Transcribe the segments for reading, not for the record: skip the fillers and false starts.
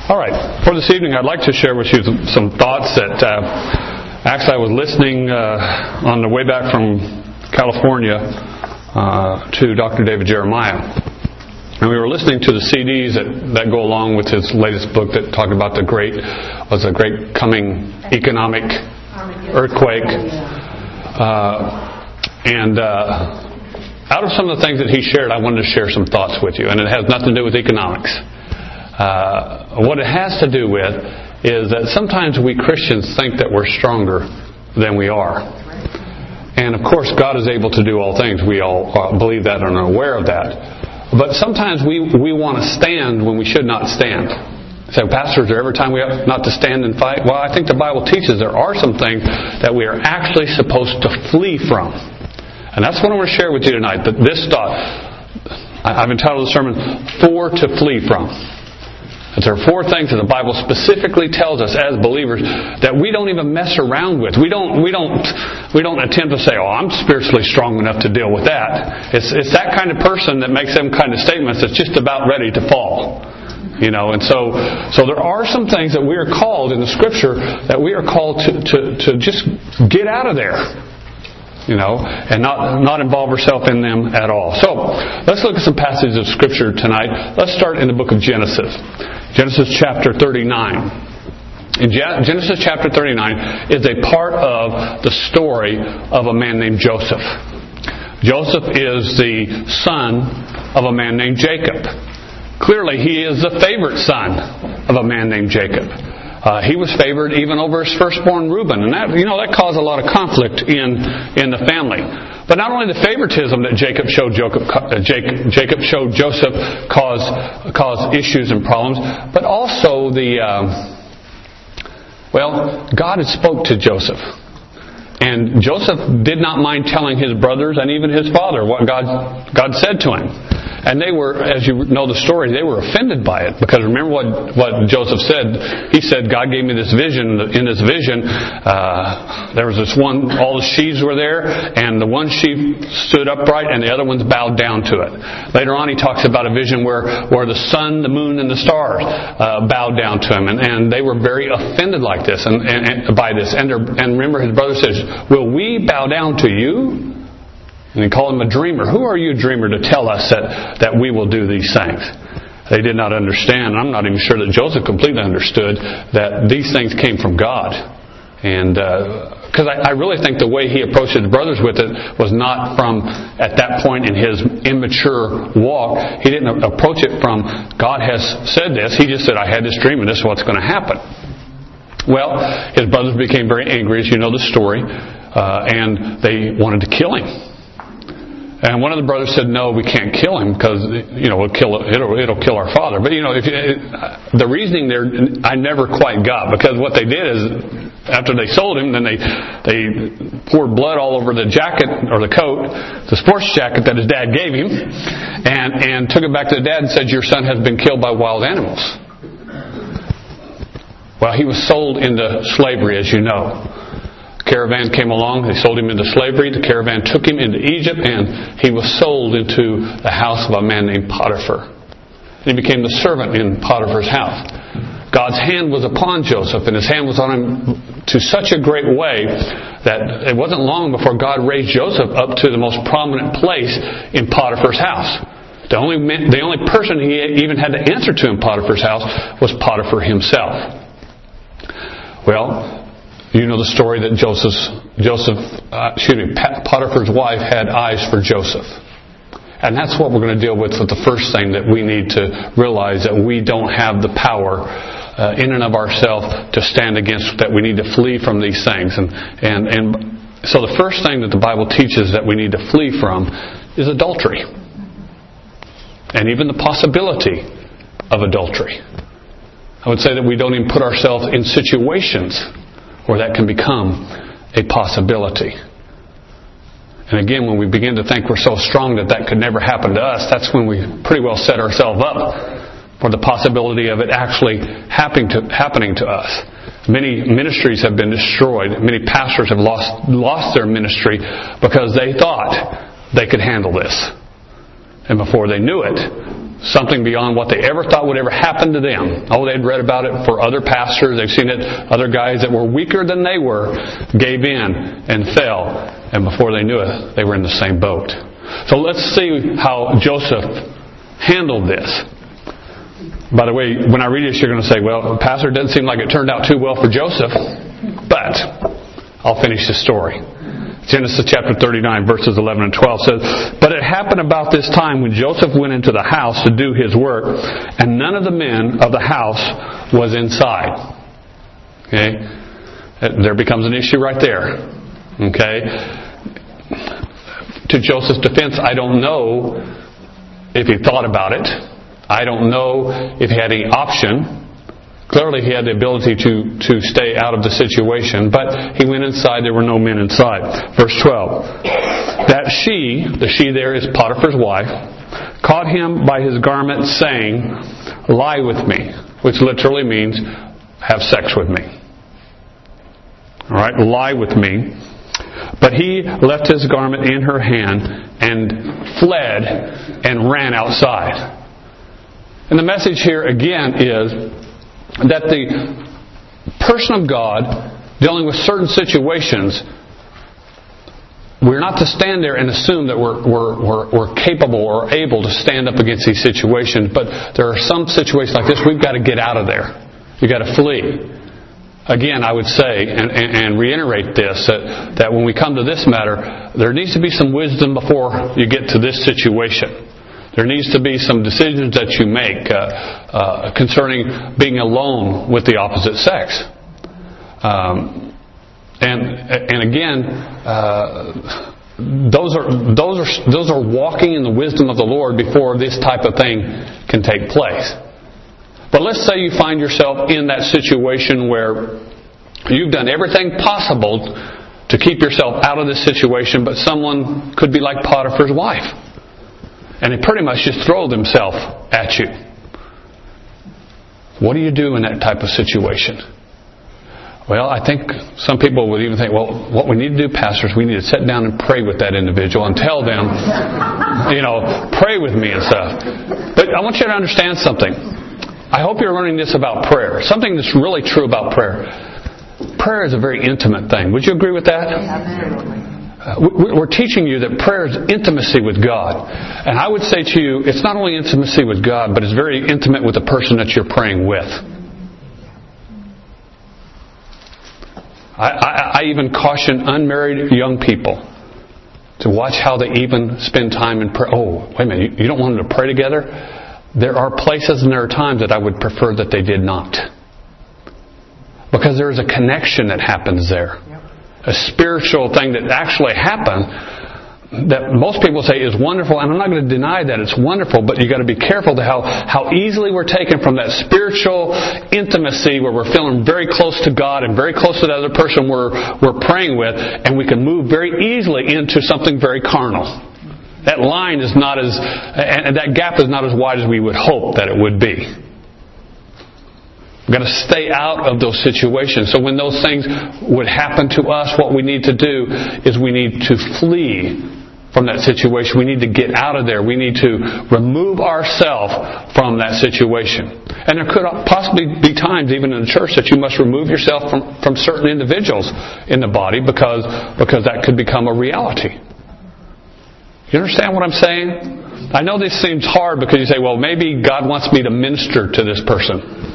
All right. For this evening, I'd like to share with you some thoughts that actually I was listening on the way back from California to Dr. David Jeremiah. And we were listening to the CDs that go along with his latest book that talked about the great coming economic earthquake. And out of some of the things that he shared, I wanted to share some thoughts with you. And it has nothing to do with economics. What it has to do with is that sometimes we Christians think that we're stronger than we are. And of course, God is able to do all things. We all believe that and are aware of that. But sometimes we want to stand when we should not stand. So, Pastor, is there ever time we have not to stand and fight? Well, I think the Bible teaches there are some things that we are actually supposed to flee from. And that's what I want to share with you tonight. That this thought, I've entitled the sermon, 4 to Flee From. There are 4 things that the Bible specifically tells us as believers that we don't even mess around with. We don't attempt to say, "Oh, I'm spiritually strong enough to deal with that." It's that kind of person that makes them kind of statements that's just about ready to fall. You know, and so there are some things that we are called in the Scripture that we are called to just get out of there. You know, and not involve ourselves in them at all. So, let's look at some passages of Scripture tonight. Let's start in the book of Genesis. Genesis chapter 39. In Genesis chapter 39 is a part of the story of a man named Joseph. Joseph is the son of a man named Jacob. Clearly, he is the favorite son of a man named Jacob. He was favored even over his firstborn Reuben, and that caused a lot of conflict in the family. But not only the favoritism that Jacob showed Joseph caused issues and problems, but also God had spoke to Joseph. And Joseph did not mind telling his brothers and even his father what God said to him. And they were, as you know the story, they were offended by it. Because remember what Joseph said. He said, God gave me this vision. In this vision, there was this one, all the sheaves were there, and the one sheaf stood upright, and the other ones bowed down to it. Later on, he talks about a vision where the sun, the moon, and the stars bowed down to him. And they were very offended like this, and by this. And remember, his brother says, will we bow down to you? And he called him a dreamer. Who are you, dreamer, to tell us that we will do these things? They did not understand. I'm not even sure that Joseph completely understood that these things came from God. And because I really think the way he approached his brothers with it was not from, at that point in his immature walk, he didn't approach it from, God has said this. He just said, I had this dream and this is what's going to happen. Well, his brothers became very angry, as you know the story, and they wanted to kill him. And one of the brothers said, "No, we can't kill him because it'll kill our father." But the reasoning there I never quite got, because what they did is after they sold him, then they poured blood all over the jacket or the coat, the sports jacket that his dad gave him, and took it back to the dad and said, "Your son has been killed by wild animals." Well, he was sold into slavery, as you know. Caravan came along, they sold him into slavery. The caravan took him into Egypt, and he was sold into the house of a man named Potiphar. And he became the servant in Potiphar's house. God's hand was upon Joseph, and his hand was on him to such a great way that it wasn't long before God raised Joseph up to the most prominent place in Potiphar's house. The only person he even had to answer to in Potiphar's house was Potiphar himself. Well, you know the story that Potiphar's wife had eyes for Joseph. And that's what we're going to deal with the first thing, that we need to realize that we don't have the power in and of ourselves to stand against, that we need to flee from these things. And so the first thing that the Bible teaches that we need to flee from is adultery. And even the possibility of adultery. I would say that we don't even put ourselves in situations where that can become a possibility. And again, when we begin to think we're so strong that could never happen to us, that's when we pretty well set ourselves up for the possibility of it actually happening to us. Many ministries have been destroyed. Many pastors have lost their ministry because they thought they could handle this. And before they knew it, something beyond what they ever thought would ever happen to them. Oh, they'd read about it for other pastors. They've seen it. Other guys that were weaker than they were gave in and fell. And before they knew it, they were in the same boat. So let's see how Joseph handled this. By the way, when I read this, you're going to say, well, Pastor, it doesn't seem like it turned out too well for Joseph. But I'll finish the story. Genesis chapter 39, verses 11 and 12 says, "But it happened about this time when Joseph went into the house to do his work, and none of the men of the house was inside." Okay? There becomes an issue right there. Okay? To Joseph's defense, I don't know if he thought about it. I don't know if he had any option. Clearly he had the ability to stay out of the situation, but he went inside, there were no men inside. Verse 12. "That she," the she there is Potiphar's wife, "caught him by his garment, saying, 'Lie with me,'" which literally means have sex with me. Alright, lie with me. "But he left his garment in her hand and fled and ran outside." And the message here again is that the person of God dealing with certain situations, we're not to stand there and assume that we're capable or able to stand up against these situations. But there are some situations like this, we've got to get out of there. You've got to flee. Again, I would say and reiterate this, that when we come to this matter, there needs to be some wisdom before you get to this situation. There needs to be some decisions that you make concerning being alone with the opposite sex. And again, those are walking in the wisdom of the Lord before this type of thing can take place. But let's say you find yourself in that situation where you've done everything possible to keep yourself out of this situation, but someone could be like Potiphar's wife. And they pretty much just throw themselves at you. What do you do in that type of situation? Well, I think some people would even think, well, what we need to do, pastors, we need to sit down and pray with that individual and tell them, pray with me and stuff. But I want you to understand something. I hope you're learning this about prayer. Something that's really true about prayer. Prayer is a very intimate thing. Would you agree with that? Absolutely. We're teaching you that prayer is intimacy with God. And I would say to you, it's not only intimacy with God, but it's very intimate with the person that you're praying with. I even caution unmarried young people to watch how they even spend time in prayer. Oh, wait a minute, you don't want them to pray together? There are places and there are times that I would prefer that they did not. Because there is a connection that happens there. A spiritual thing that actually happened that most people say is wonderful, and I'm not going to deny that it's wonderful, but you've got to be careful to how easily we're taken from that spiritual intimacy where we're feeling very close to God and very close to the other person we're praying with, and we can move very easily into something very carnal. That line is not and that gap is not as wide as we would hope that it would be. We've got to stay out of those situations. So when those things would happen to us, what we need to do is we need to flee from that situation. We need to get out of there. We need to remove ourselves from that situation. And there could possibly be times, even in the church, that you must remove yourself from certain individuals in the body because that could become a reality. You understand what I'm saying? I know this seems hard because you say, well, maybe God wants me to minister to this person.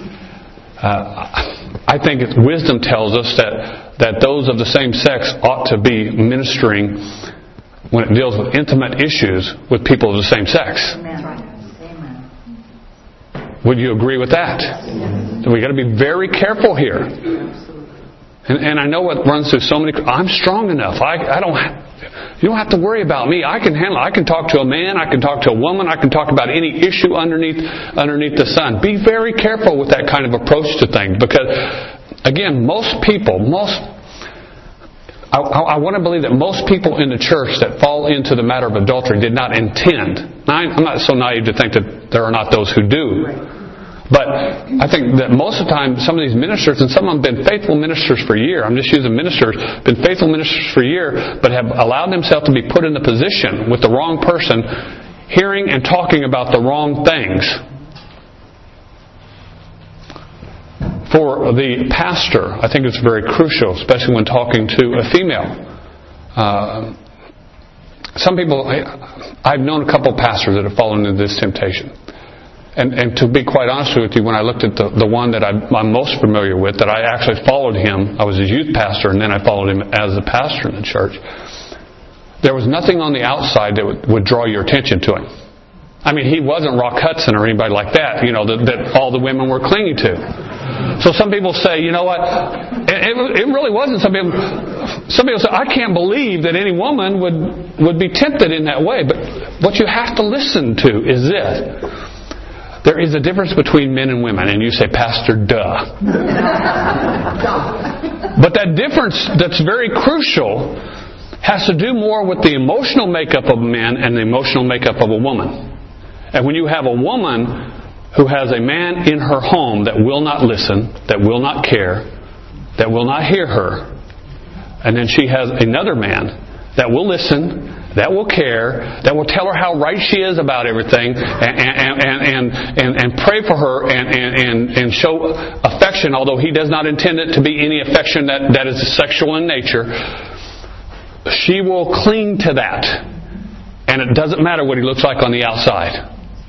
I think wisdom tells us that those of the same sex ought to be ministering when it deals with intimate issues with people of the same sex. Amen. Would you agree with that? So we've got to be very careful here. And I know what runs through so many. I'm strong enough. You don't have to worry about me. I can handle it. I can talk to a man. I can talk to a woman. I can talk about any issue underneath the sun. Be very careful with that kind of approach to things. Because, again, I want to believe that most people in the church that fall into the matter of adultery did not intend. Now, I'm not so naive to think that there are not those who do. But I think that most of the time, some of these ministers, and some of them have been faithful ministers for a year. I'm just using ministers, been faithful ministers for a year, but have allowed themselves to be put in the position with the wrong person. hearing and talking about the wrong things. For the pastor, I think it's very crucial, especially when talking to a female. Some people, I've known a couple of pastors that have fallen into this temptation. And to be quite honest with you, when I looked at the one that I'm most familiar with, that I actually followed him, I was his youth pastor, and then I followed him as a pastor in the church. There was nothing on the outside that would draw your attention to him. I mean, he wasn't Rock Hudson or anybody like that, that all the women were clinging to. So some people say, you know what? It really wasn't. Some people say, I can't believe that any woman would be tempted in that way. But what you have to listen to is this. There is a difference between men and women. And you say, Pastor, duh. But that difference that's very crucial has to do more with the emotional makeup of men and the emotional makeup of a woman. And when you have a woman who has a man in her home that will not listen, that will not care, that will not hear her, and then she has another man that will listen, that will care, that will tell her how right she is about everything, and pray for her and show affection, although he does not intend it to be any affection that is sexual in nature, she will cling to that. And it doesn't matter what he looks like on the outside.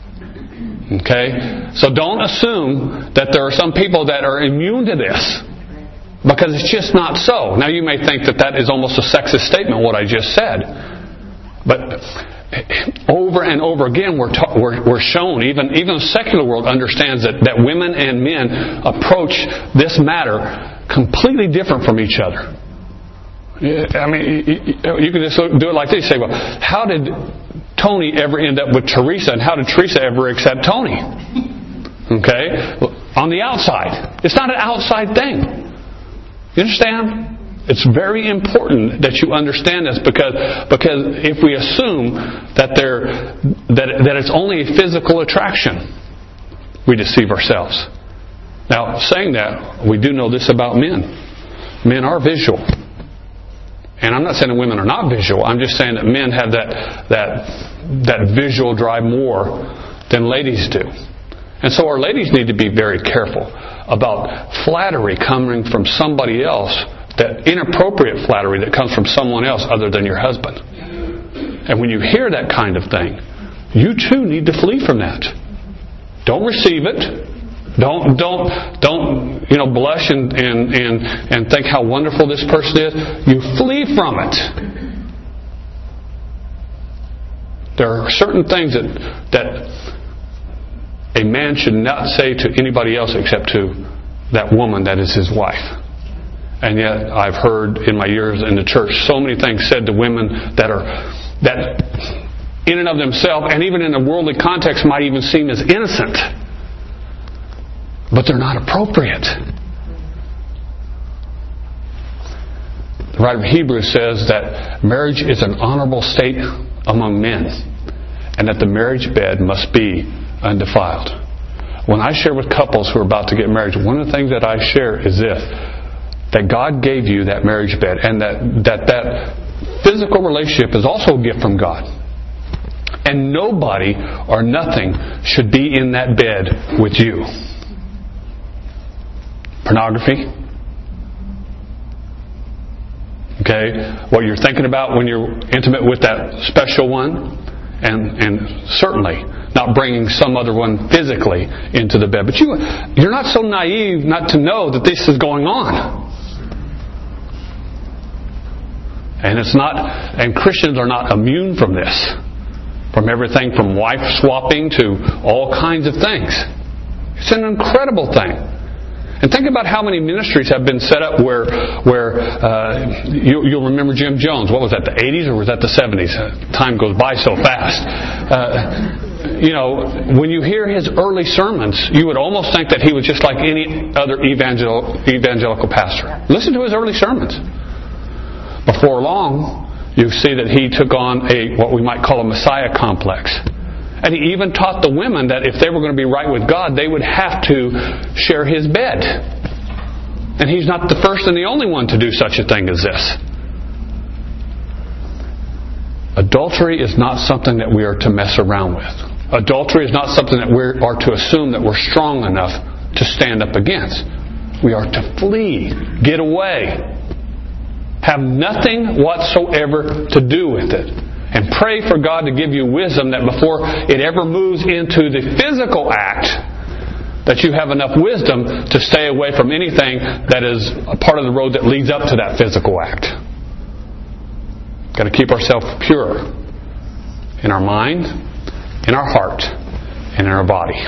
Okay? So don't assume that there are some people that are immune to this. Because it's just not so. Now you may think that is almost a sexist statement, what I just said. But over and over again we're shown, even the secular world understands that women and men approach this matter completely different from each other. I mean, you can just do it like this. You say, well, how did Tony ever end up with Teresa, and how did Teresa ever accept Tony? Okay? On the outside. It's not an outside thing. You understand? It's very important that you understand this because if we assume that it's only a physical attraction, we deceive ourselves. Now, saying that, we do know this about men. Men are visual. And I'm not saying that women are not visual. I'm just saying that men have that visual drive more than ladies do. And so our ladies need to be very careful about flattery coming from somebody else, that inappropriate flattery that comes from someone else other than your husband. And when you hear that kind of thing, you too need to flee from that. Don't receive it. Don't blush and think how wonderful this person is. You flee from it. There are certain things that a man should not say to anybody else except to that woman that is his wife. And yet I've heard in my years in the church so many things said to women that in and of themselves and even in a worldly context might even seem as innocent. But they're not appropriate. The writer of Hebrews says that marriage is an honorable state among men, and that the marriage bed must be undefiled. When I share with couples who are about to get married, one of the things that I share is this: that God gave you that marriage bed, and that physical relationship is also a gift from God. And nobody or nothing should be in that bed with you. Pornography. Okay? What you're thinking about when you're intimate with that special one. And certainly not bringing some other one physically into the bed. But you're not so naive not to know that this is going on. And Christians are not immune from this. From everything from wife swapping to all kinds of things. It's an incredible thing. And think about how many ministries have been set up where you'll remember Jim Jones. What was that, the 80s or was that the 70s? Time goes by so fast. When you hear his early sermons, you would almost think that he was just like any other evangelical pastor. Listen to his early sermons. Before long, you see that he took on what we might call a Messiah complex. And he even taught the women that if they were going to be right with God, they would have to share his bed. And he's not the first and the only one to do such a thing as this. Adultery is not something that we are to mess around with. Adultery is not something that we are to assume that we're strong enough to stand up against. We are to flee, get away, have nothing whatsoever to do with it. And pray for God to give you wisdom that before it ever moves into the physical act, that you have enough wisdom to stay away from anything that is a part of the road that leads up to that physical act. Got to keep ourselves pure in our mind, in our heart, and in our body.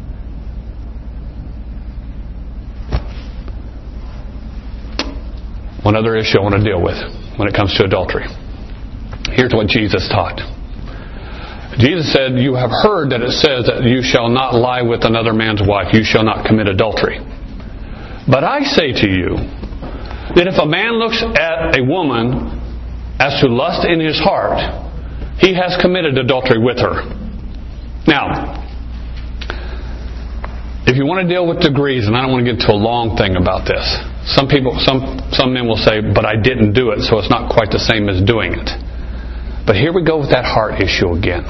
One other issue I want to deal with when it comes to adultery. Here's what Jesus taught. Jesus said, "You have heard that it says that you shall not lie with another man's wife. You shall not commit adultery. But I say to you that if a man looks at a woman as to lust in his heart, he has committed adultery with her." Now, if you want to deal with degrees, and I don't want to get into a long thing about this. Some men will say, "But I didn't do it, so it's not quite the same as doing it." But here we go with that heart issue again.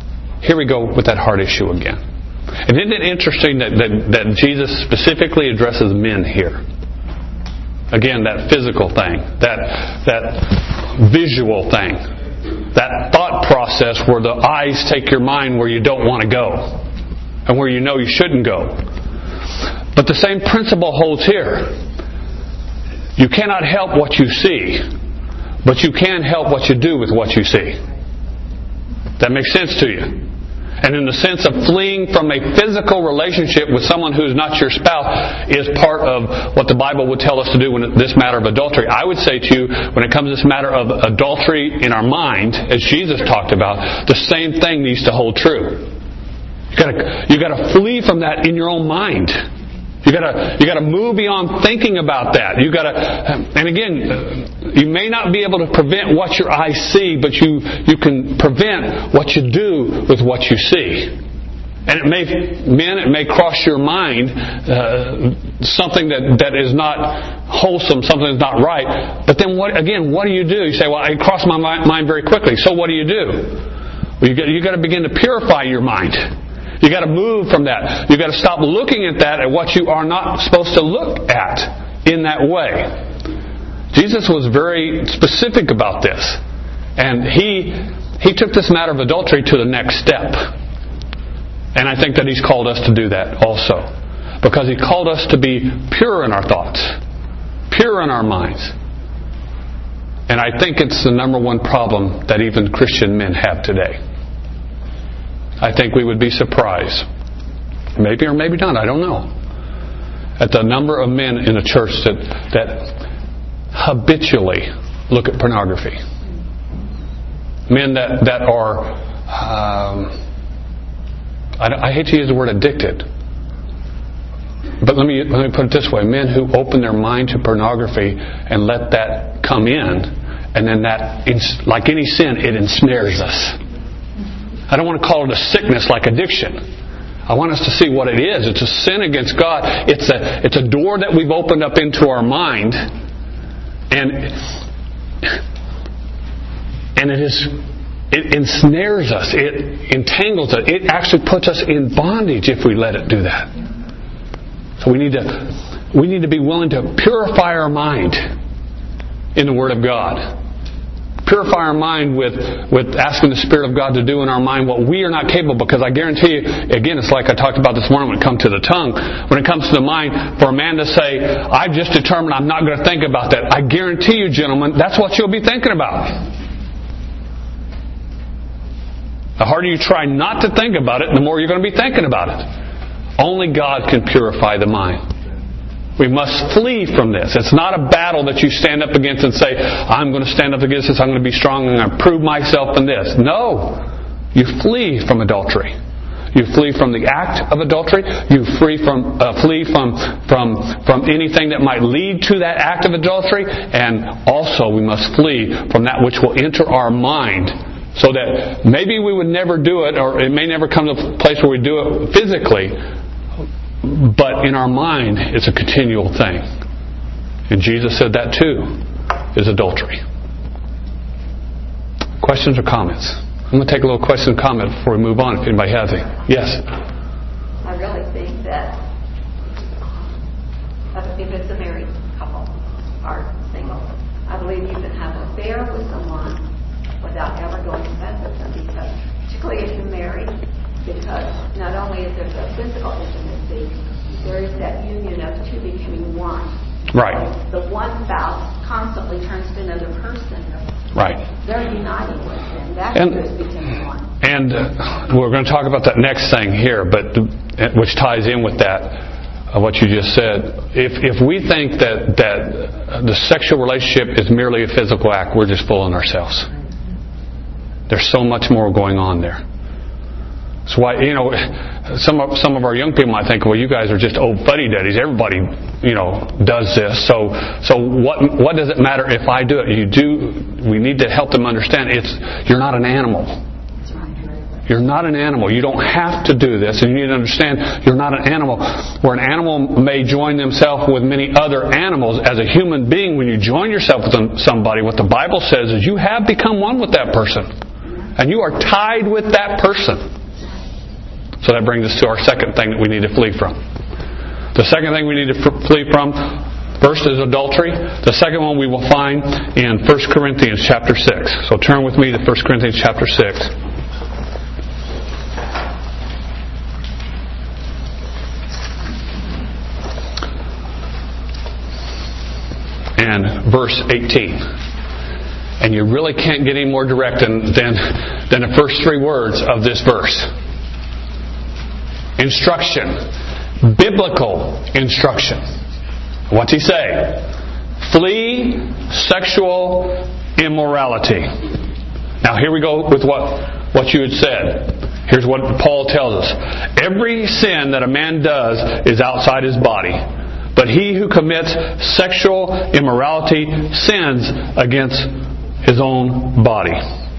And isn't it interesting that Jesus specifically addresses men here? Again, that physical thing, that visual thing, that thought process where the eyes take your mind where you don't want to go and where you know you shouldn't go. But the same principle holds here. You cannot help what you see, but you can help what you do with what you see. That makes sense to you? And in the sense of fleeing from a physical relationship with someone who is not your spouse is part of what the Bible would tell us to do in this matter of adultery. I would say to you, when it comes to this matter of adultery in our mind, as Jesus talked about, the same thing needs to hold true. You got to flee from that in your own mind. You got to move beyond thinking about that. And again, you may not be able to prevent what your eyes see, but you can prevent what you do with what you see. And it may cross your mind something that is not wholesome, something that's not right. But then what do you do? You say, "Well, it crossed my mind very quickly." So what do? Well, you got to begin to purify your mind. You got to move from that. You got to stop looking at that at what you are not supposed to look at in that way. Jesus was very specific about this, and he took this matter of adultery to the next step. And I think that He's called us to do that also, because He called us to be pure in our thoughts, pure in our minds. And I think it's the number one problem that even Christian men have today. I think we would be surprised, maybe or maybe not, I don't know, at the number of men in the church that habitually look at pornography. Men that are, I hate to use the word addicted, but let me put it this way: men who open their mind to pornography and let that come in, and then that, like any sin, it ensnares us. I don't want to call it a sickness like addiction. I want us to see what it is. It's a sin against God. It's a door that we've opened up into our mind, and it ensnares us. It entangles us. It actually puts us in bondage if we let it do that. So we need to be willing to purify our mind in the Word of God. Purify our mind with asking the Spirit of God to do in our mind what we are not capable. Because I guarantee you, again, it's like I talked about this morning when it comes to the tongue. When it comes to the mind, for a man to say, "I've just determined I'm not going to think about that," I guarantee you, gentlemen, that's what you'll be thinking about. The harder you try not to think about it, the more you're going to be thinking about it. Only God can purify the mind. We must flee from this. It's not a battle that you stand up against and say, "I'm going to stand up against this, I'm going to be strong, and I'm going to prove myself in this." No. You flee from adultery. You flee from the act of adultery. You flee from anything that might lead to that act of adultery. And also we must flee from that which will enter our mind, so that maybe we would never do it, or it may never come to a place where we do it physically, but in our mind, it's a continual thing. And Jesus said that too is adultery. questions or comments? I'm going to take a little question and comment before we move on if anybody has any. Yes? I really think that if it's a married couple or single, I believe you can have an affair with someone without ever going to bed with them, because, particularly if you're married, because not only is there the physical intimacy, there is that union of two becoming one. Right. The one spouse constantly turns to another person. Right. They're united with them. That's who's becoming one. And we're going to talk about that next thing here, but which ties in with that. What you just said. If we think that the sexual relationship is merely a physical act, we're just fooling ourselves. There's so much more going on there. That's why, some of our young people might think, well, you guys are just old fuddy-duddies. Everybody, does this. So what does it matter if I do it? We need to help them understand you're not an animal. You're not an animal. You don't have to do this. And you need to understand you're not an animal. Where an animal may join themselves with many other animals, as a human being, when you join yourself with somebody, what the Bible says is you have become one with that person. And you are tied with that person. So that brings us to our second thing that we need to flee from. The second thing we need to flee from, first is adultery. The second one we will find in 1 Corinthians chapter 6. So turn with me to 1 Corinthians chapter 6. And verse 18. And you really can't get any more direct than the first three words of this verse. Instruction. Biblical instruction. What's he say? Flee sexual immorality. Now here we go with what you had said. Here's what Paul tells us. Every sin that a man does is outside his body. But he who commits sexual immorality sins against his own body.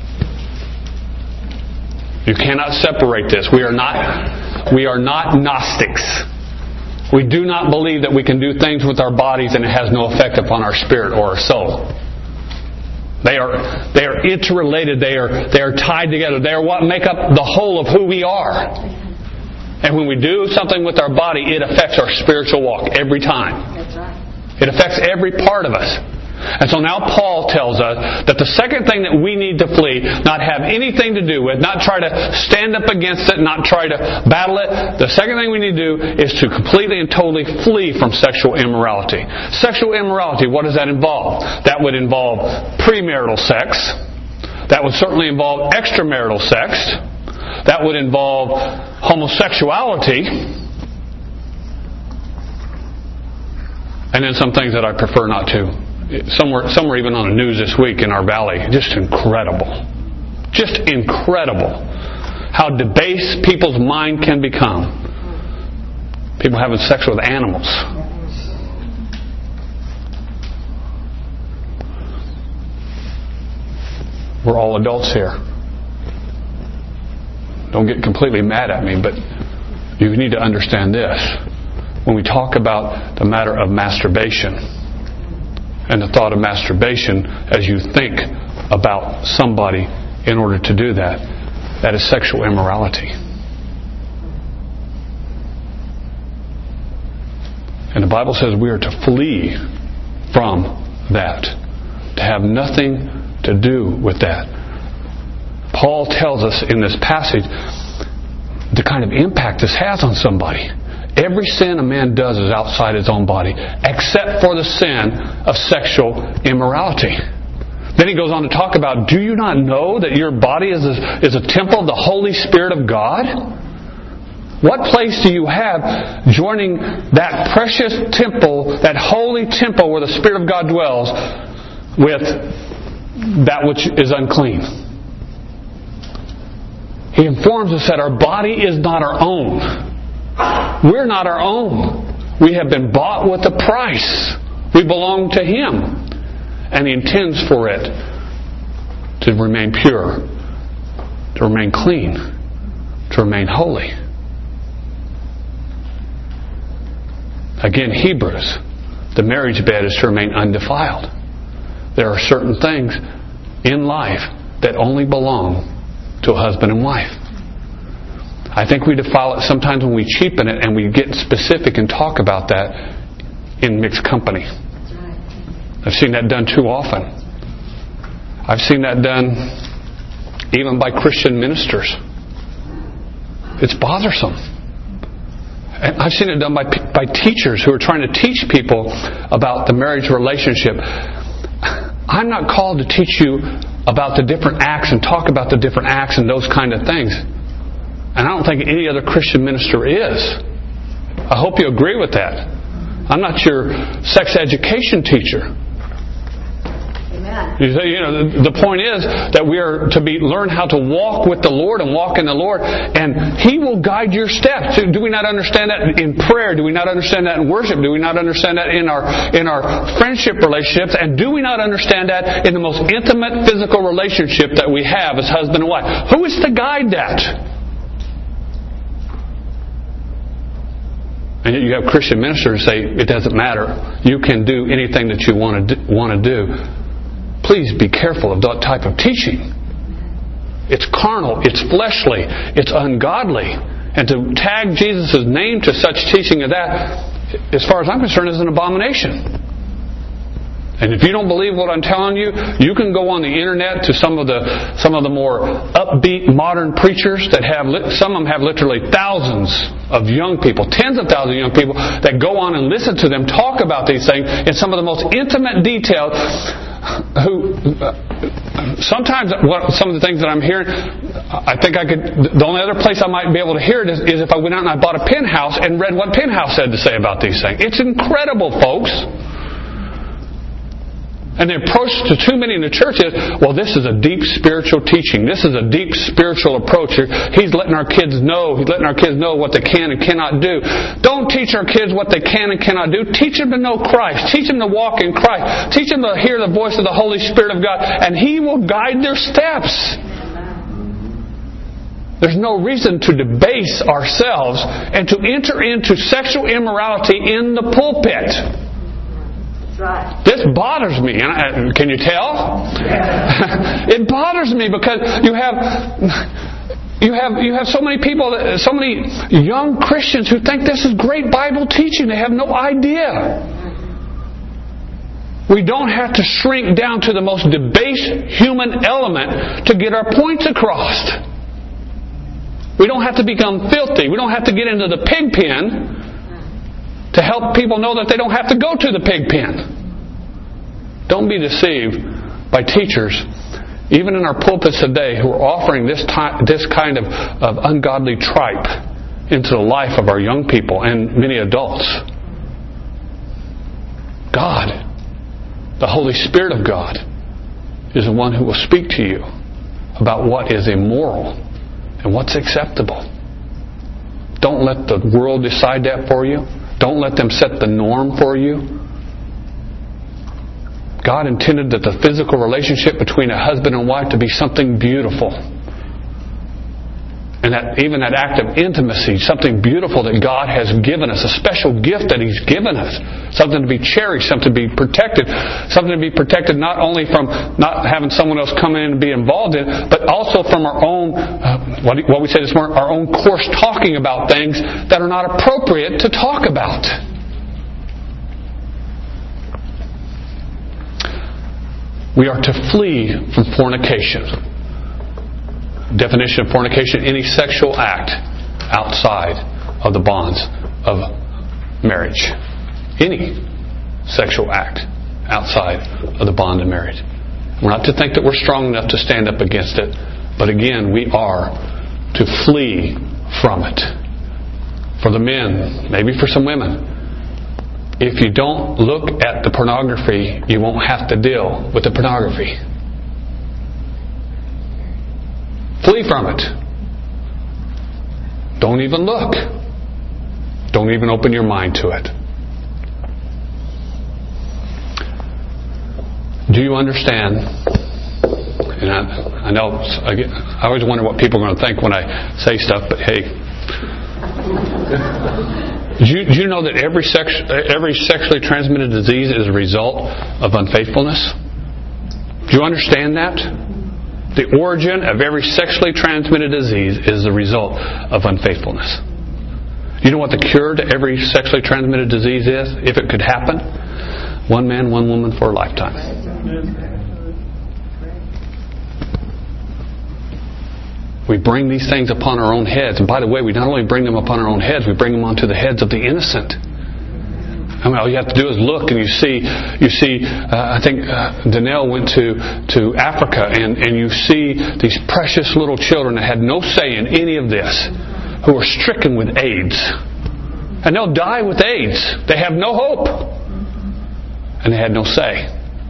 You cannot separate this. We are not Gnostics. We do not believe that we can do things with our bodies and it has no effect upon our spirit or our soul. They are interrelated. They are tied together. They are what make up the whole of who we are. And when we do something with our body, it affects our spiritual walk every time. That's right. It affects every part of us. And so now Paul tells us that the second thing that we need to flee, not have anything to do with, not try to stand up against it, not try to battle it. The second thing we need to do is to completely and totally flee from sexual immorality. Sexual immorality, what does that involve? That would involve premarital sex. That would certainly involve extramarital sex. That would involve homosexuality. And then some things that I prefer not to. Some were even on the news this week in our valley. Just incredible. Just incredible how debased people's mind can become. People having sex with animals. We're all adults here. Don't get completely mad at me, but you need to understand this. When we talk about the matter of masturbation and the thought of masturbation as you think about somebody in order to do that, that is sexual immorality. And the Bible says we are to flee from that, to have nothing to do with that. Paul tells us in this passage the kind of impact this has on somebody. Every sin a man does is outside his own body, except for the sin of sexual immorality. Then he goes on to talk about, do you not know that your body is a temple of the Holy Spirit of God? What place do you have joining that precious temple, that holy temple where the Spirit of God dwells, with that which is unclean? He informs us that our body is not our own. We're not our own. We have been bought with a price. We belong to Him. And He intends for it to remain pure, to remain clean, to remain holy. Again, Hebrews, the marriage bed is to remain undefiled. There are certain things in life that only belong to a husband and wife. I think we defile it sometimes when we cheapen it and we get specific and talk about that in mixed company. I've seen that done too often. I've seen that done even by Christian ministers. It's bothersome. And I've seen it done by teachers who are trying to teach people about the marriage relationship. I'm not called to teach you about the different acts and talk about the different acts and those kind of things. And I don't think any other Christian minister is. I hope you agree with that. I'm not your sex education teacher. Amen. The point is that we are to learn how to walk with the Lord and walk in the Lord, and He will guide your steps. Do we not understand that in prayer? Do we not understand that in worship? Do we not understand that in our friendship relationships? And do we not understand that in the most intimate physical relationship that we have as husband and wife? Who is to guide that? And yet you have Christian ministers say it doesn't matter. You can do anything that you want to do. Please be careful of that type of teaching. It's carnal, it's fleshly, it's ungodly. And to tag Jesus' name to such teaching as that, as far as I'm concerned, is an abomination. And if you don't believe what I'm telling you, you can go on the internet to some of the more upbeat modern preachers that some of them have literally thousands of young people, tens of thousands of young people that go on and listen to them talk about these things in some of the most intimate detail. Sometimes some of the things that I'm hearing, I think the only other place I might be able to hear it is if I went out and I bought a Penn House and read what Penn House had to say about these things. It's incredible, folks. And the approach to too many in the church is, well, this is a deep spiritual teaching. This is a deep spiritual approach. He's letting our kids know. He's letting our kids know what they can and cannot do. Don't teach our kids what they can and cannot do. Teach them to know Christ. Teach them to walk in Christ. Teach them to hear the voice of the Holy Spirit of God. And He will guide their steps. There's no reason to debase ourselves and to enter into sexual immorality in the pulpit. Right. This bothers me. Can you tell? It bothers me because you have so many people, so many young Christians who think this is great Bible teaching. They have no idea. We don't have to shrink down to the most debased human element to get our points across. We don't have to become filthy. We don't have to get into the pig pen to help people know that they don't have to go to the pig pen. Don't be deceived by teachers, even in our pulpits today, who are offering this kind of ungodly tripe into the life of our young people and many adults. God, the Holy Spirit of God, is the one who will speak to you about what is immoral and what's acceptable. Don't let the world decide that for you. Don't let them set the norm for you. God intended that the physical relationship between a husband and wife to be something beautiful. And that even that act of intimacy, something beautiful that God has given us, a special gift that He's given us. Something to be cherished, something to be protected. Something to be protected not only from not having someone else come in and be involved in, but also from our own, what we said this morning, our own coarse talking about things that are not appropriate to talk about. We are to flee from fornication. Definition of fornication: any sexual act outside of the bonds of marriage. Any sexual act outside of the bond of marriage. We're not to think that we're strong enough to stand up against it, but again, we are to flee from it. For the men, maybe for some women, if you don't look at the pornography, you won't have to deal with the pornography. Flee from it. Don't even look. Don't even open your mind to it. Do you understand? And I know, I always wonder what people are going to think when I say stuff, but hey. Do you know that every sexually transmitted disease is a result of unfaithfulness? Do you understand that? The origin of every sexually transmitted disease is the result of unfaithfulness. You know what the cure to every sexually transmitted disease is, if it could happen? One man, one woman for a lifetime. We bring these things upon our own heads. And by the way, we not only bring them upon our own heads, we bring them onto the heads of the innocent. I mean, all you have to do is look and you see. I think Danelle went to Africa, and you see these precious little children that had no say in any of this, who are stricken with AIDS, and they'll die with AIDS. They have no hope, and they had no say.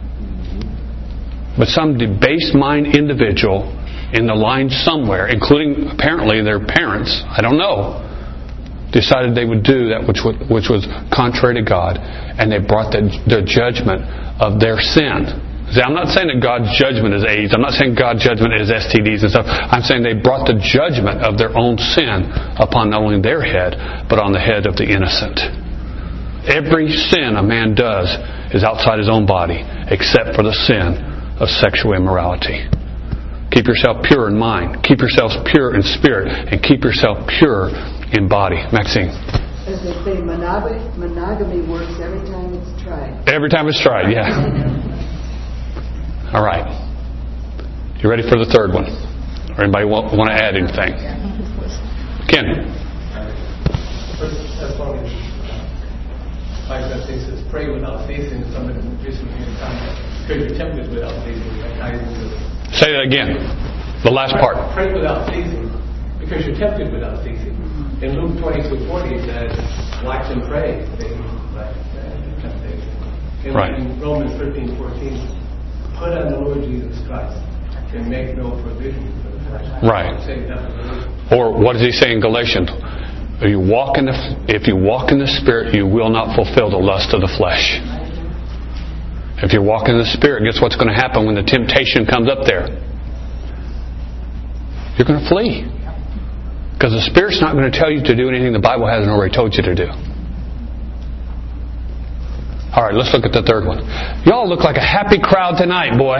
But some debased mind individual in the line somewhere, including apparently their parents, I don't know, decided they would do that which was contrary to God, and they brought the judgment of their sin. See, I'm not saying that God's judgment is AIDS. I'm not saying God's judgment is STDs and stuff. I'm saying they brought the judgment of their own sin upon not only their head, but on the head of the innocent. Every sin a man does is outside his own body, except for the sin of sexual immorality. Keep yourself pure in mind. Keep yourselves pure in spirit. And keep yourself pure in body. Maxine. As they say, monogamy works every time it's tried. Every time it's tried, yeah. All right. You ready for the third one? Or anybody want to add anything? Ken. Like that says, pray without ceasing. Somebody recently in time, because you're tempted without ceasing. Say that again. The last part. Pray without ceasing, because you're tempted without ceasing. In Luke 22:40 it says, watch and pray. Right. In Romans 13:14, put on the Lord Jesus Christ and make no provision for the flesh. Right. Or what does he say in Galatians? If you walk in the Spirit, you will not fulfill the lust of the flesh. If you walk in the Spirit, guess what's going to happen when the temptation comes up there? You're going to flee. Because the Spirit's not going to tell you to do anything the Bible hasn't already told you to do. All right, let's look at the third one. Y'all look like a happy crowd tonight, boy.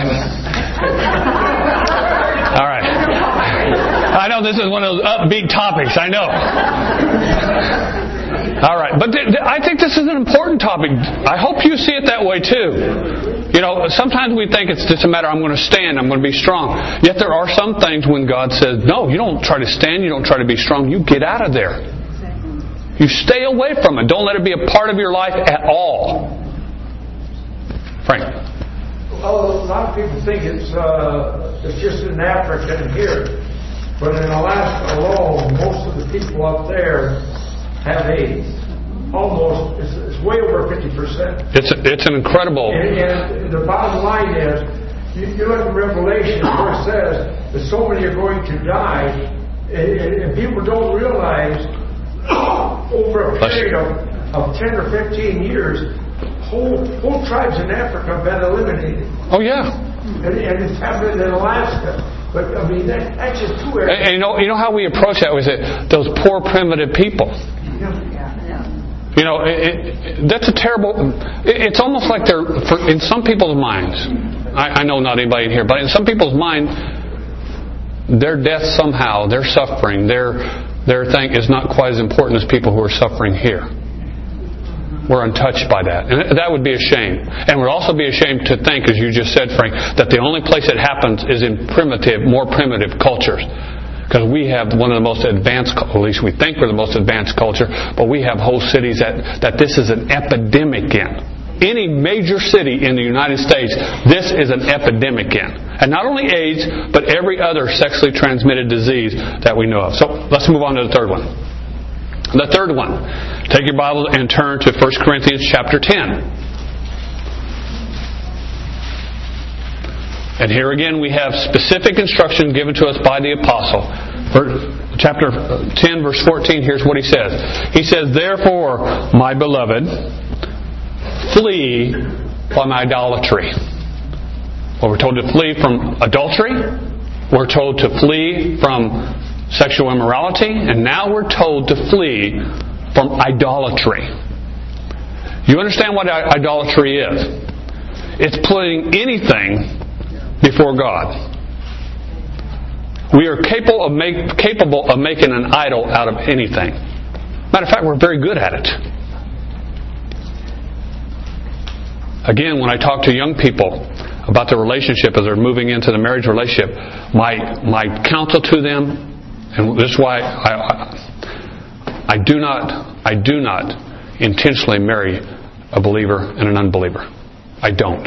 All right. I know this is one of those upbeat topics. I know. All right. But I think this is an important topic. I hope you see it that way too. You know, sometimes we think it's just a matter, I'm going to stand, I'm going to be strong. Yet there are some things when God says, no, you don't try to stand, you don't try to be strong. You get out of there. You stay away from it. Don't let it be a part of your life at all. Frank. Well, a lot of people think it's just in Africa and here. But in Alaska alone, most of the people up there have AIDS. Almost, it's way over 50%. It's an incredible. And the bottom line is, you look at Revelation where it says that so many are going to die, and people don't realize over a period of 10 or 15 years, whole tribes in Africa have been eliminated. Oh yeah. And it's happened in Alaska. But I mean, that's just too early. And you know how we approach that? We say those poor primitive people. You know, that's a terrible. It's almost like they're in some people's minds. I know not anybody in here, but in some people's mind, their death somehow, their suffering, their thing is not quite as important as people who are suffering here. We're untouched by that. And that would be a shame. And we'd also be ashamed to think, as you just said, Frank, that the only place it happens is in more primitive cultures. Because we have one of the most advanced, at least we think we're the most advanced culture, but we have whole cities that this is an epidemic in. Any major city in the United States, this is an epidemic in. And not only AIDS, but every other sexually transmitted disease that we know of. So let's move on to the third one. The third one. Take your Bible and turn to 1 Corinthians chapter 10. And here again we have specific instruction given to us by the apostle. Chapter 10 verse 14, here's what he says. He says, therefore, my beloved, flee from idolatry. Well, we're told to flee from adultery. We're told to flee from sexual immorality, and now we're told to flee from idolatry. You understand what idolatry is? It's putting anything before God. We are capable of making an idol out of anything. Matter of fact, we're very good at it. Again, when I talk to young people about their relationship as they're moving into the marriage relationship, my counsel to them, and this is why I do not intentionally marry a believer and an unbeliever. I don't.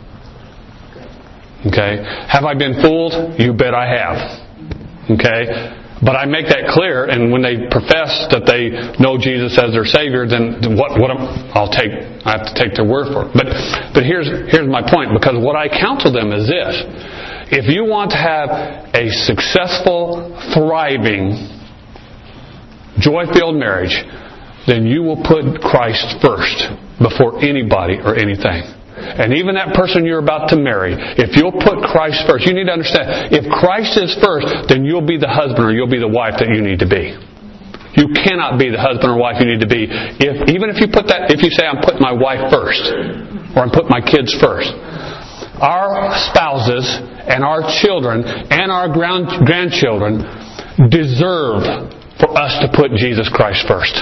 Okay? Have I been fooled? You bet I have. Okay? But I make that clear, and when they profess that they know Jesus as their Savior, then I have to take their word for it. But here's my point, because what I counsel them is this: if you want to have a successful, thriving, joy-filled marriage, then you will put Christ first before anybody or anything. And even that person you're about to marry, if you'll put Christ first, you need to understand, if Christ is first, then you'll be the husband or you'll be the wife that you need to be. You cannot be the husband or wife you need to be even if you say, I'm putting my wife first, or I'm putting my kids first. Our spouses and our children and our grandchildren deserve for us to put Jesus Christ first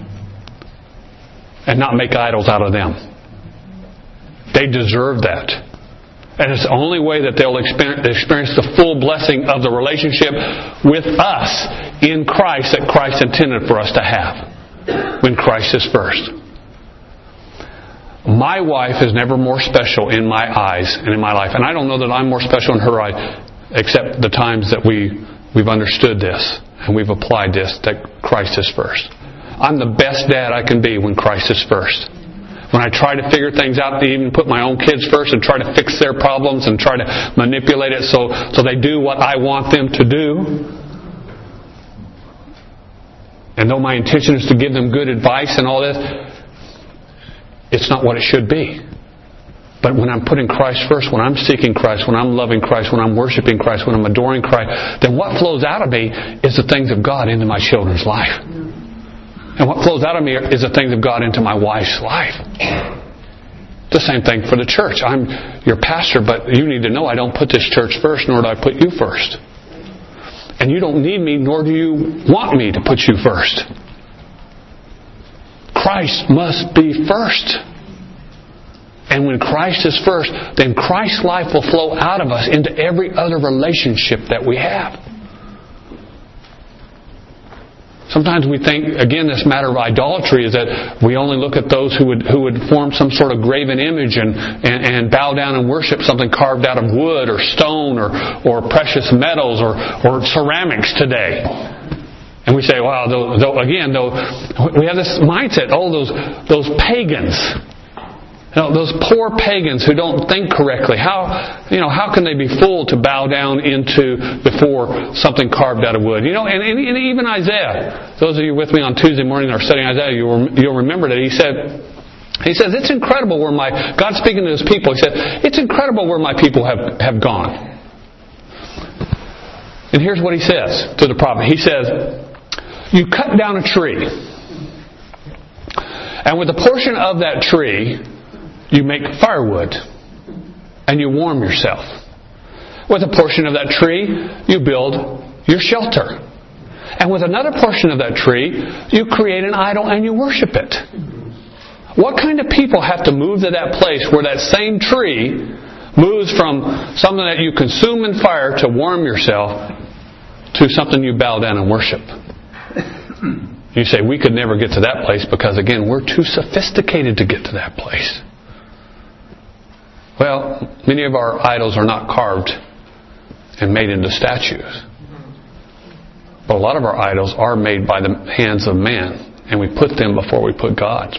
and not make idols out of them. They deserve that. And it's the only way that they'll experience the full blessing of the relationship with us in Christ that Christ intended for us to have when Christ is first. My wife is never more special in my eyes and in my life. And I don't know that I'm more special in her eyes, except the times that we've understood this and we've applied this, that Christ is first. I'm the best dad I can be when Christ is first. When I try to figure things out, they even put my own kids first and try to fix their problems and try to manipulate it so they do what I want them to do. And though my intention is to give them good advice and all this, it's not what it should be. But when I'm putting Christ first, when I'm seeking Christ, when I'm loving Christ, when I'm worshiping Christ, when I'm adoring Christ, then what flows out of me is the things of God into my children's life. And what flows out of me is the things of God into my wife's life. The same thing for the church. I'm your pastor, but you need to know I don't put this church first, nor do I put you first. And you don't need me, nor do you want me to put you first. Christ must be first. And when Christ is first, then Christ's life will flow out of us into every other relationship that we have. Sometimes we think, again, this matter of idolatry is that we only look at those who would form some sort of graven image and bow down and worship something carved out of wood or stone or precious metals or ceramics today. And we say, wow, we have this mindset, those pagans. Those poor pagans who don't think correctly, how can they be fooled to bow down before something carved out of wood? And even Isaiah. Those of you with me on Tuesday morning are studying Isaiah, you'll remember that he says, it's incredible where God speaking to his people, he said, it's incredible where my people have gone. And here's what he says to the prophet. He says, you cut down a tree, and with a portion of that tree, you make firewood and you warm yourself. With a portion of that tree, you build your shelter. And with another portion of that tree, you create an idol and you worship it. What kind of people have to move to that place where that same tree moves from something that you consume in fire to warm yourself to something you bow down and worship? You say, we could never get to that place because, again, we're too sophisticated to get to that place. Well, many of our idols are not carved and made into statues. But a lot of our idols are made by the hands of man, and we put them before we put God.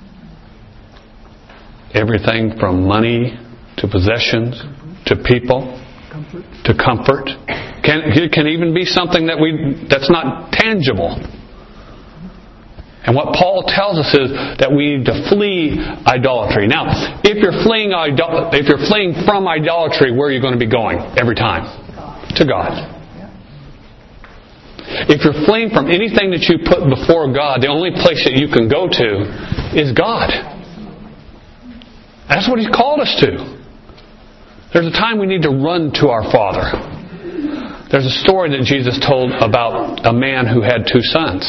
Everything from money to possessions to people to comfort can even be something that's not tangible. And what Paul tells us is that we need to flee idolatry. Now, if you're fleeing from idolatry, where are you going to be going every time? To God. If you're fleeing from anything that you put before God, the only place that you can go to is God. That's what He's called us to. There's a time we need to run to our Father. There's a story that Jesus told about a man who had 2 sons.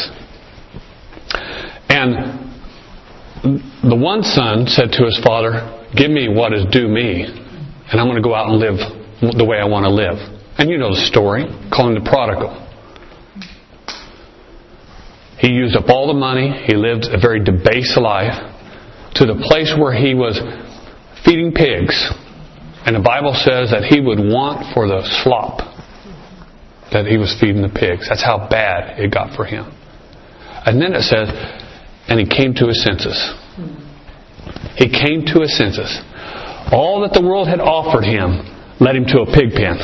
And the one son said to his father, "Give me what is due me, and I'm going to go out and live the way I want to live." And you know the story. Call him the prodigal. He used up all the money. He lived a very debased life to the place where he was feeding pigs. And the Bible says that he would want for the slop that he was feeding the pigs. That's how bad it got for him. And then it says, and he came to his senses. He came to his senses. All that the world had offered him led him to a pig pen.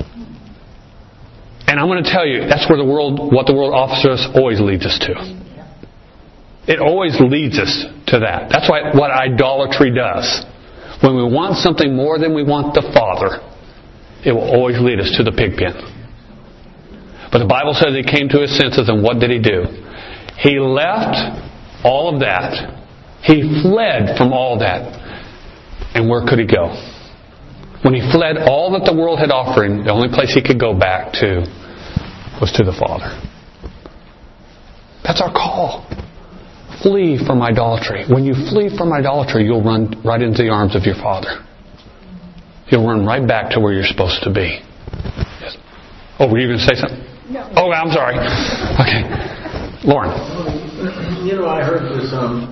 And I'm going to tell you, that's where what the world offers us always leads us to. It always leads us to that. That's what idolatry does. When we want something more than we want the Father, it will always lead us to the pig pen. But the Bible says he came to his senses, and what did he do? He left all of that. He fled from all that. And where could he go? When he fled all that the world had offered him, the only place he could go back to was to the Father. That's our call. Flee from idolatry. When you flee from idolatry, you'll run right into the arms of your Father. You'll run right back to where you're supposed to be. Yes. Oh, were you going to say something? No. Oh, I'm sorry. Okay. Lauren. You know, I heard this on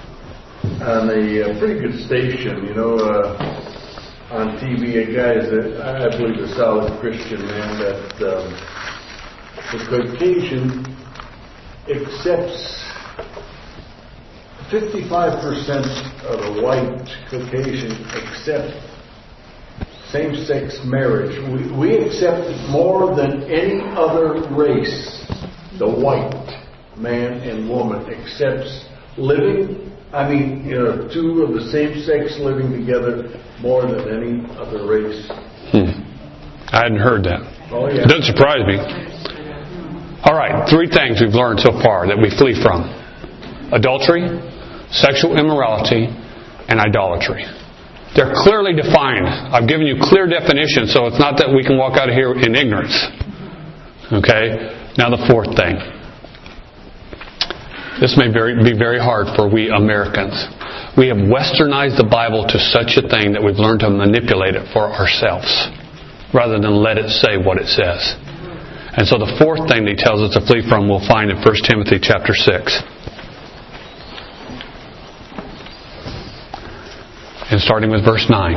a pretty good station, on TV, a guy that I believe a solid Christian man, that the Caucasian accepts 55% of the white Caucasian accept same-sex marriage. We accept it more than any other race. The white man and woman accepts living, two of the same sex living together more than any other race. I hadn't heard that. Oh, yeah. It doesn't surprise me. All right, 3 things we've learned so far that we flee from: adultery, sexual immorality, and idolatry. They're clearly defined. I've given you clear definitions, so it's not that we can walk out of here in ignorance. Okay? Now the 4th thing. This may be very hard for we Americans. We have westernized the Bible to such a thing that we've learned to manipulate it for ourselves rather than let it say what it says. And so the 4th thing that he tells us to flee from we'll find in 1 Timothy chapter 6. And starting with verse 9.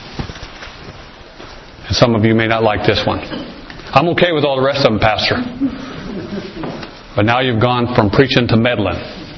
And some of you may not like this one. I'm okay with all the rest of them, Pastor. But now you've gone from preaching to meddling.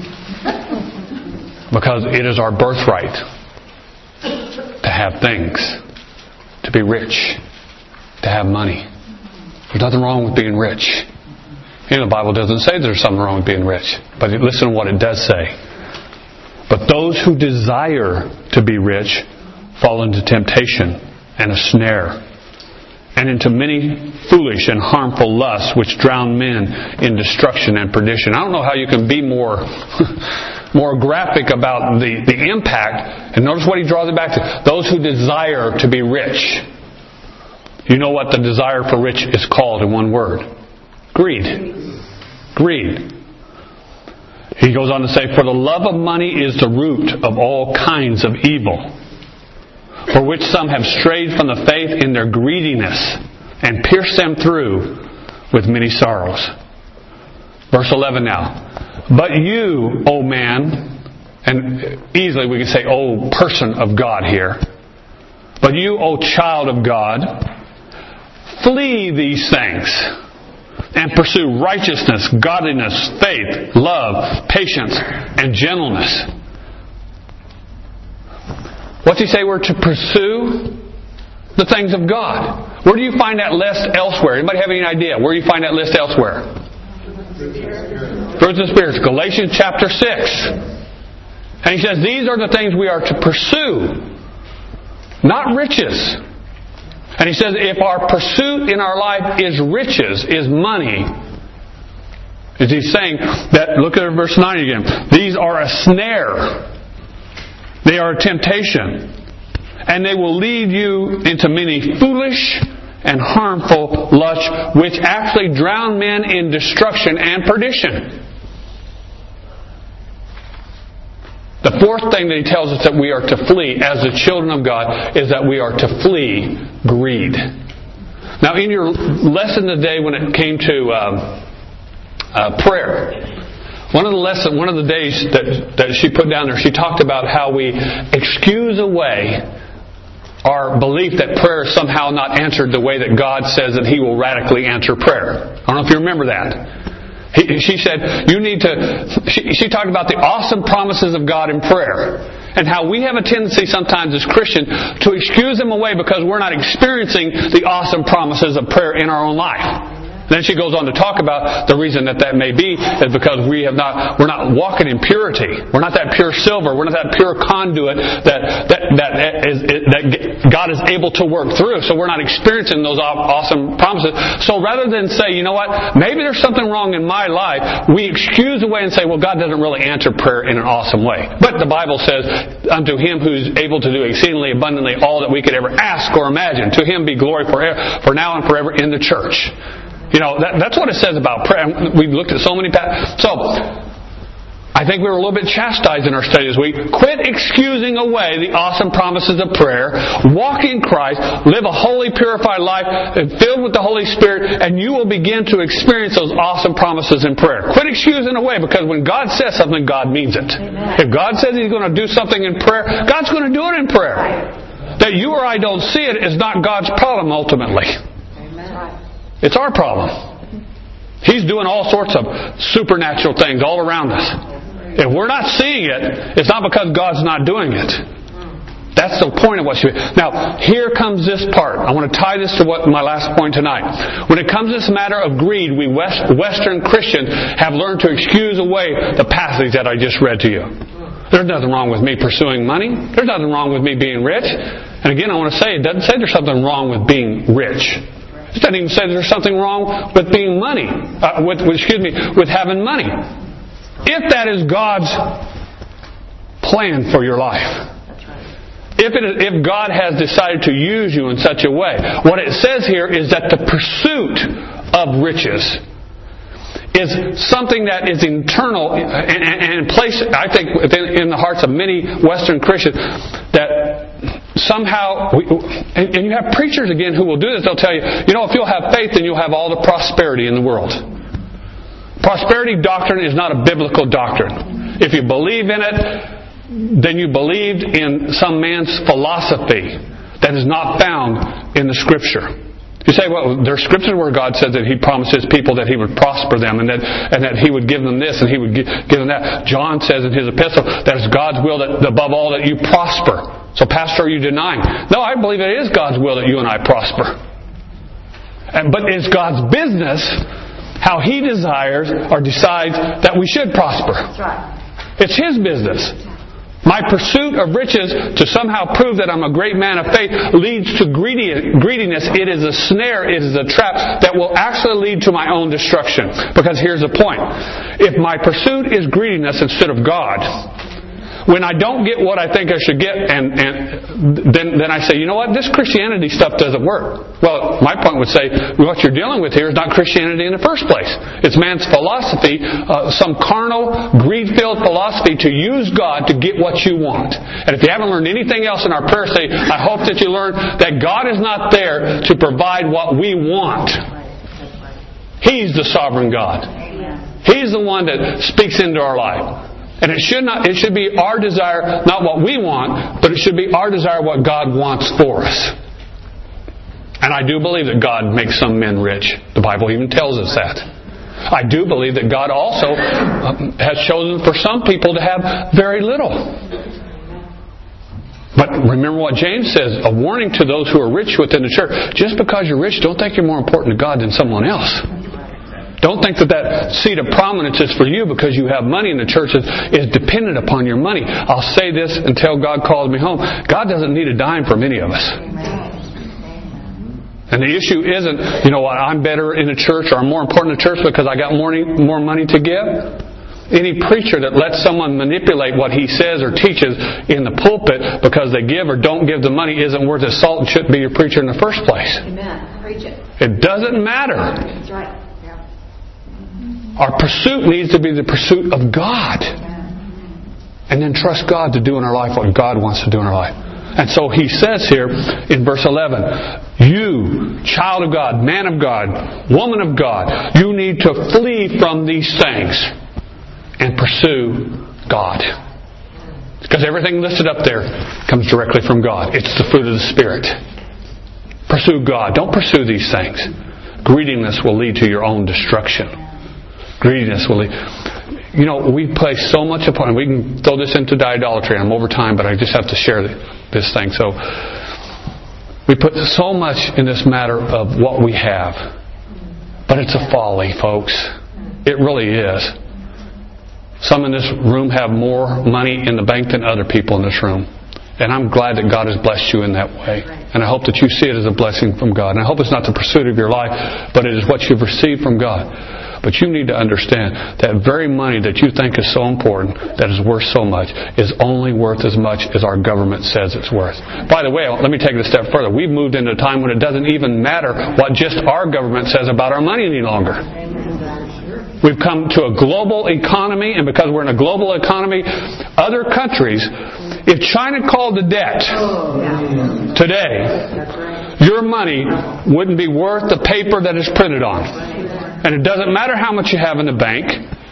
Because it is our birthright to have things, to be rich, to have money. There's nothing wrong with being rich. The Bible doesn't say there's something wrong with being rich. But listen to what it does say. But those who desire to be rich fall into temptation and a snare, and into many foolish and harmful lusts which drown men in destruction and perdition. I don't know how you can be more graphic about the impact. And notice what he draws it back to. Those who desire to be rich. You know what the desire for rich is called in one word? Greed. Greed. He goes on to say, for the love of money is the root of all kinds of evil, for which some have strayed from the faith in their greediness and pierced them through with many sorrows. Verse 11 now. But you, O man, and easily we can say, O person of God here, but you, O child of God, flee these things and pursue righteousness, godliness, faith, love, patience, and gentleness. What's he say? We're to pursue the things of God. Where do you find that list elsewhere? Anybody have any idea? Where do you find that list elsewhere? Fruits of the Spirit. Galatians chapter 6. And he says these are the things we are to pursue, not riches. And he says if our pursuit in our life is riches, is money, is he saying that, look at verse 9 again, these are a snare. They are a temptation. And they will lead you into many foolish and harmful lusts, which actually drown men in destruction and perdition. The fourth thing that he tells us that we are to flee as the children of God is that we are to flee greed. Now, in your lesson today, when it came to prayer, one of the days that she put down there, she talked about how we excuse away our belief that prayer is somehow not answered the way that God says that He will radically answer prayer. I don't know if you remember that. She said, she talked about the awesome promises of God in prayer and how we have a tendency sometimes as Christians to excuse them away because we're not experiencing the awesome promises of prayer in our own life. Then she goes on to talk about the reason that may be is because we're not walking in purity. We're not that pure silver. We're not that pure conduit that God is able to work through. So we're not experiencing those awesome promises. So rather than say, you know what, maybe there's something wrong in my life, we excuse away and say, well, God doesn't really answer prayer in an awesome way. But the Bible says, unto Him who's able to do exceedingly abundantly all that we could ever ask or imagine, to Him be glory for now and forever in the church. You know, that's what it says about prayer. We've looked at so many So, I think we were a little bit chastised in our study this week. Quit excusing away the awesome promises of prayer. Walk in Christ. Live a holy, purified life filled with the Holy Spirit, and you will begin to experience those awesome promises in prayer. Quit excusing away, because when God says something, God means it. Amen. If God says He's going to do something in prayer, God's going to do it in prayer. That you or I don't see it is not God's problem ultimately. Amen. It's our problem. He's doing all sorts of supernatural things all around us. If we're not seeing it, it's not because God's not doing it. That's the point of what she... Now, here comes this part. I want to tie this to my last point tonight. When it comes to this matter of greed, we Western Christians have learned to excuse away the passage that I just read to you. There's nothing wrong with me pursuing money. There's nothing wrong with me being rich. And again, I want to say, it doesn't say there's something wrong with being rich. It doesn't even say there's something wrong with being with having money. If that is God's plan for your life, if God has decided to use you in such a way, what it says here is that the pursuit of riches is something that is internal and placed, I think, in the hearts of many Western Christians, that somehow, and you have preachers again who will do this. They'll tell you, if you'll have faith, then you'll have all the prosperity in the world. Prosperity doctrine is not a biblical doctrine. If you believe in it, then you believed in some man's philosophy that is not found in the Scripture. You say, well, there's scriptures where God said that He promised His people that He would prosper them and that He would give them this and He would give them that. John says in his epistle that it's God's will that above all that you prosper. So, Pastor, are you denying? No, I believe it is God's will that you and I prosper. But it's God's business how He desires or decides that we should prosper. That's right. It's His business. My pursuit of riches to somehow prove that I'm a great man of faith leads to greediness. It is a snare. It is a trap that will actually lead to my own destruction. Because here's the point. If my pursuit is greediness instead of God, when I don't get what I think I should get, and then I say, you know what, this Christianity stuff doesn't work. Well, my point would say, what you're dealing with here is not Christianity in the first place. It's man's philosophy, some carnal, greed-filled philosophy to use God to get what you want. And if you haven't learned anything else in our prayer study, I hope that you learn that God is not there to provide what we want. He's the sovereign God. He's the one that speaks into our life. And it should be our desire, not what we want, but it should be our desire what God wants for us. And I do believe that God makes some men rich. The Bible even tells us that. I do believe that God also has chosen for some people to have very little. But remember what James says, a warning to those who are rich within the church. Just because you're rich, don't think you're more important to God than someone else. Don't think that seat of prominence is for you because you have money, and the church is dependent upon your money. I'll say this until God calls me home. God doesn't need a dime from any of us. And the issue isn't, I'm better in the church or I'm more important in the church because I got more money to give. Any preacher that lets someone manipulate what he says or teaches in the pulpit because they give or don't give the money isn't worth his salt and shouldn't be your preacher in the first place. Amen. Preach it. It doesn't matter. That's right. Yeah. Our pursuit needs to be the pursuit of God. And then trust God to do in our life what God wants to do in our life. And so He says here in verse 11, you, child of God, man of God, woman of God, you need to flee from these things and pursue God. Because everything listed up there comes directly from God. It's the fruit of the Spirit. Pursue God. Don't pursue these things. Greediness will lead to your own destruction. Greediness will lead... You know, we place so much upon... We can throw this into idolatry. I'm over time, but I just have to share this thing. So, we put so much in this matter of what we have. But it's a folly, folks. It really is. Some in this room have more money in the bank than other people in this room. And I'm glad that God has blessed you in that way. And I hope that you see it as a blessing from God. And I hope it's not the pursuit of your life, but it is what you've received from God. But you need to understand that very money that you think is so important, that is worth so much, is only worth as much as our government says it's worth. By the way, let me take it a step further. We've moved into a time when it doesn't even matter what just our government says about our money any longer. We've come to a global economy, and because we're in a global economy, other countries, if China called the debt today, your money wouldn't be worth the paper that it's printed on. And it doesn't matter how much you have in the bank,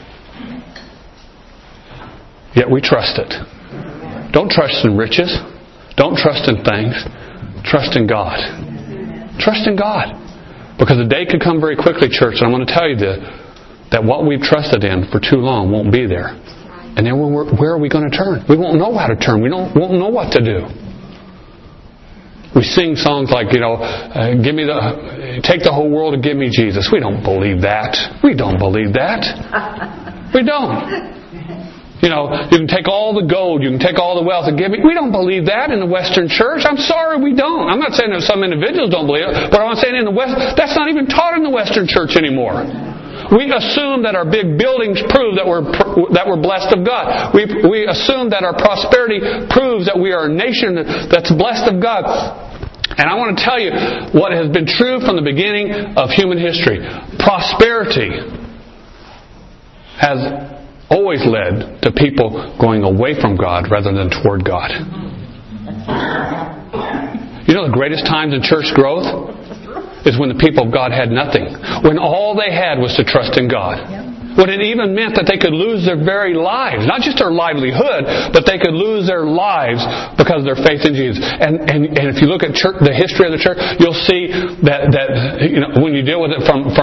yet we trust it. Don't trust in riches. Don't trust in things. Trust in God. Trust in God. Because the day could come very quickly, church, and I'm going to tell you that what we've trusted in for too long won't be there. And then where are we going to turn? We won't know how to turn. We won't know what to do. We sing songs like, take the whole world and give me Jesus. We don't believe that. We don't believe that. We don't. You can take all the gold, you can take all the wealth and give me. We don't believe that in the Western church. I'm sorry, we don't. I'm not saying that some individuals don't believe it, but I'm saying in the West, that's not even taught in the Western church anymore. We assume that our big buildings prove that we're blessed of God. We assume that our prosperity proves that we are a nation that's blessed of God. And I want to tell you what has been true from the beginning of human history. Prosperity has always led to people going away from God rather than toward God. You know the greatest times in church growth is when the people of God had nothing. When all they had was to trust in God. When it even meant that they could lose their very lives. Not just their livelihood, but they could lose their lives because of their faith in Jesus. And if you look at the history of the church, you'll see that when you deal with it from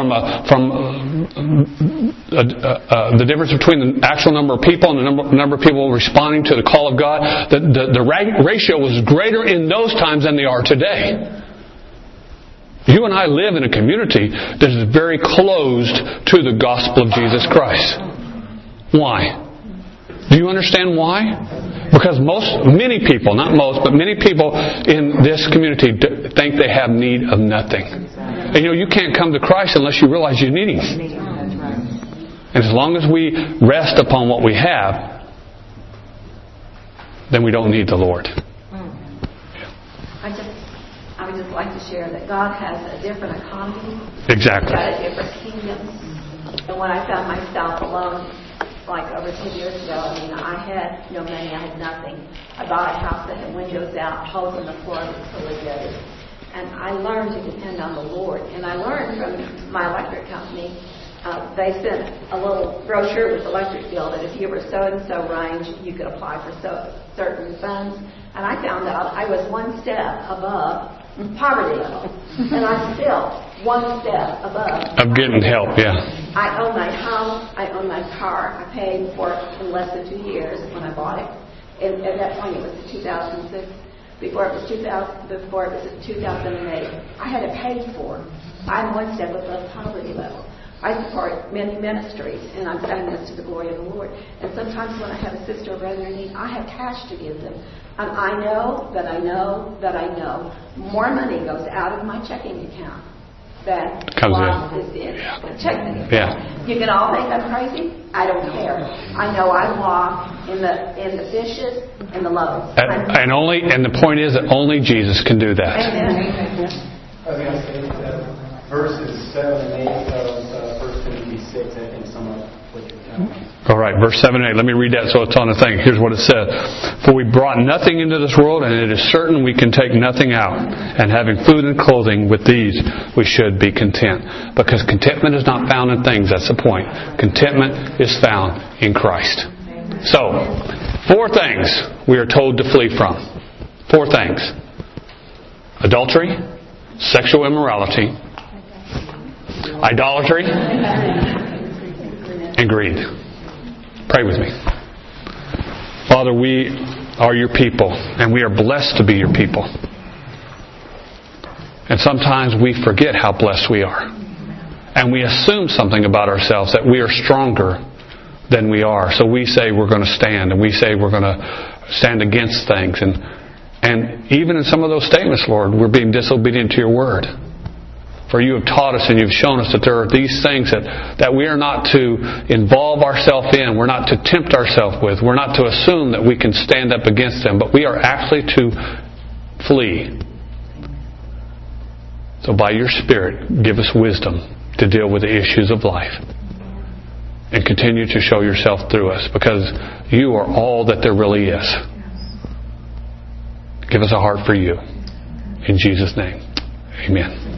the difference between the actual number of people and the number of people responding to the call of God, the ratio was greater in those times than they are today. You and I live in a community that is very closed to the gospel of Jesus Christ. Why? Do you understand why? Because many people in this community think they have need of nothing. And you can't come to Christ unless you realize you need Him. And as long as we rest upon what we have, then we don't need the Lord. I would just like to share that God has a different economy. Exactly. He's got a different kingdom. And when I found myself alone, like over 10 years ago, I had no money, I had nothing. I bought a house that had windows out, holes in the floor, was fully gutted. And I learned to depend on the Lord. And I learned from my electric company, they sent a little brochure with the electric bill that if you were so-and-so range, you could apply for certain funds. And I found out I was one step above poverty level. And I'm still one step above. Of getting help, yeah. I own my house. I own my car. I paid for it in less than 2 years when I bought it. And at that point, it was 2006. Before it was 2008, I had it paid for. I'm one step above poverty level. I support many ministries, and I'm saying this to the glory of the Lord. And sometimes when I have a sister or brother in need, I have cash to give them. And I know more money goes out of my checking account than is in the checking account. Yeah. You can all think I'm crazy. I don't care. I know I walk in the fishes and the loaves. And the point is that only Jesus can do that. Amen. I was going to say that verses 7 and 8 of 1 Timothy 6 and sum up what you're telling me. All right, verse 7 and 8. Let me read that so it's on the thing. Here's what it says. For we brought nothing into this world, and it is certain we can take nothing out. And having food and clothing, with these we should be content. Because contentment is not found in things. That's the point. Contentment is found in Christ. So, 4 things we are told to flee from. 4 things. Adultery, sexual immorality, idolatry, and greed. Pray with me. Father, we are your people, and we are blessed to be your people. And sometimes we forget how blessed we are. And we assume something about ourselves, that we are stronger than we are. So we say we're going to stand, and we say we're going to stand against things. And even in some of those statements, Lord, we're being disobedient to your word. For you have taught us and you've shown us that there are these things that we are not to involve ourselves in. We're not to tempt ourselves with. We're not to assume that we can stand up against them. But we are actually to flee. So by your Spirit, give us wisdom to deal with the issues of life. And continue to show yourself through us. Because you are all that there really is. Give us a heart for you. In Jesus' name. Amen.